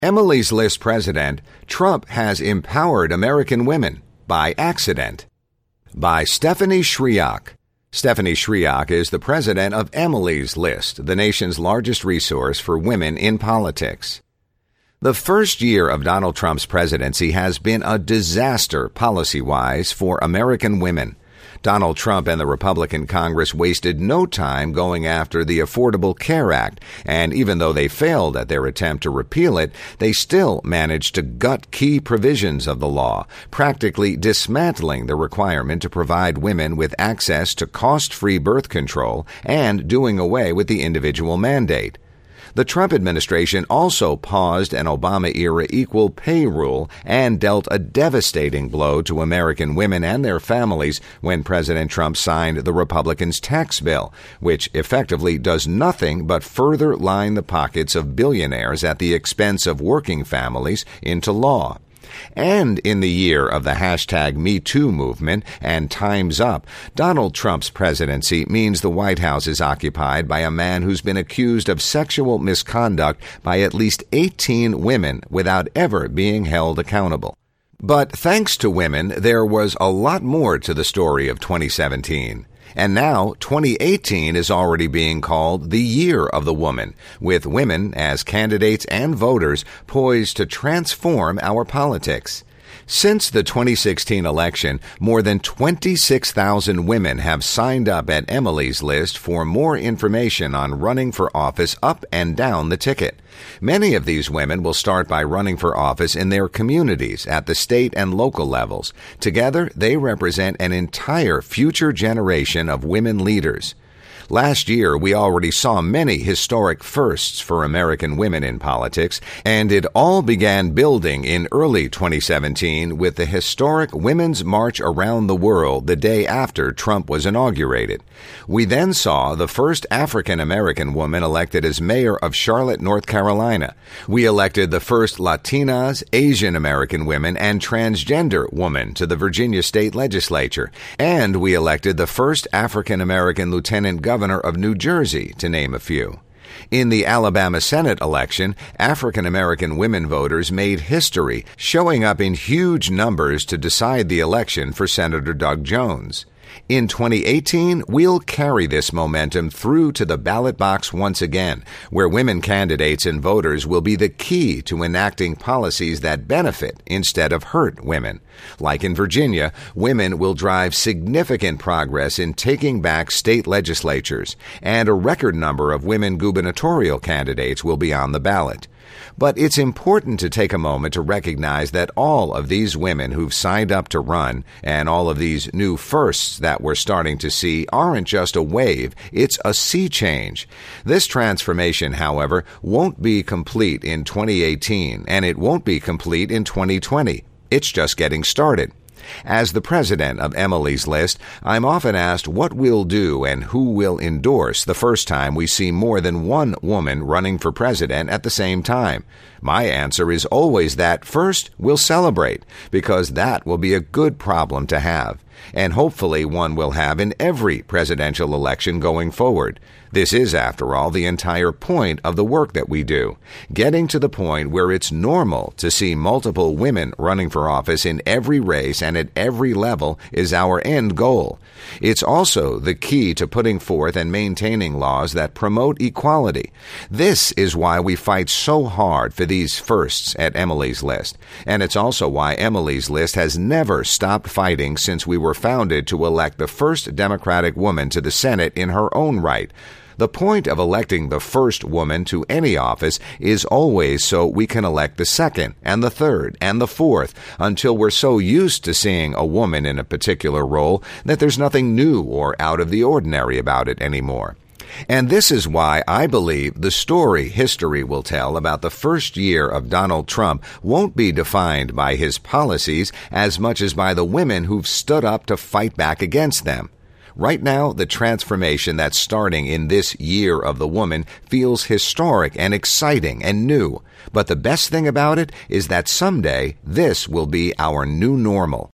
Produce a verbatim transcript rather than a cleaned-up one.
Emily's List president, Trump has empowered American women by accident. By Stephanie Shriak. Stephanie Shriak is the president of Emily's List, the nation's largest resource for women in politics. The first year of Donald Trump's presidency has been a disaster policy-wise for American women. Donald Trump and the Republican Congress wasted no time going after the Affordable Care Act, and even though they failed at their attempt to repeal it, they still managed to gut key provisions of the law, practically dismantling the requirement to provide women with access to cost-free birth control and doing away with the individual mandate. The Trump administration also paused an Obama-era equal pay rule and dealt a devastating blow to American women and their families when President Trump signed the Republicans' tax bill, which effectively does nothing but further line the pockets of billionaires at the expense of working families into law. And in the year of the hashtag Me Too movement and Time's Up, Donald Trump's presidency means the White House is occupied by a man who's been accused of sexual misconduct by at least eighteen women without ever being held accountable. But thanks to women, there was a lot more to the story of twenty seventeen. And now, twenty eighteen is already being called the year of the woman, with women as candidates and voters poised to transform our politics. Since the twenty sixteen election, more than twenty-six thousand women have signed up at Emily's List for more information on running for office up and down the ticket. Many of these women will start by running for office in their communities at the state and local levels. Together, they represent an entire future generation of women leaders. Last year, we already saw many historic firsts for American women in politics, and it all began building in early twenty seventeen with the historic Women's March Around the World the day after Trump was inaugurated. We then saw the first African-American woman elected as mayor of Charlotte, North Carolina. We elected the first Latinas, Asian-American women, and transgender woman to the Virginia state legislature, and we elected the first African-American lieutenant governor of New Jersey, to name a few. In the Alabama Senate election, African-American women voters made history, showing up in huge numbers to decide the election for Senator Doug Jones. In twenty eighteen, we'll carry this momentum through to the ballot box once again, where women candidates and voters will be the key to enacting policies that benefit instead of hurt women. Like in Virginia, women will drive significant progress in taking back state legislatures, and a record number of women gubernatorial candidates will be on the ballot. But it's important to take a moment to recognize that all of these women who've signed up to run and all of these new firsts that we're starting to see aren't just a wave, it's a sea change. This transformation, however, won't be complete in twenty eighteen, and it won't be complete in twenty twenty. It's just getting started. As the president of Emily's List, I'm often asked what we'll do and who will endorse the first time we see more than one woman running for president at the same time. My answer is always that first, we'll celebrate, because that will be a good problem to have, and hopefully one we'll have in every presidential election going forward. This is, after all, the entire point of the work that we do, getting to the point where it's normal to see multiple women running for office in every race and at every level is our end goal. It's also the key to putting forth and maintaining laws that promote equality. This is why we fight so hard for these firsts at Emily's List, and it's also why Emily's List has never stopped fighting since we were founded to elect the first Democratic woman to the Senate in her own right. The point of electing the first woman to any office is always so we can elect the second and the third and the fourth until we're so used to seeing a woman in a particular role that there's nothing new or out of the ordinary about it anymore. And this is why I believe the story history will tell about the first year of Donald Trump won't be defined by his policies as much as by the women who've stood up to fight back against them. Right now, the transformation that's starting in this year of the woman feels historic and exciting and new. But the best thing about it is that someday this will be our new normal.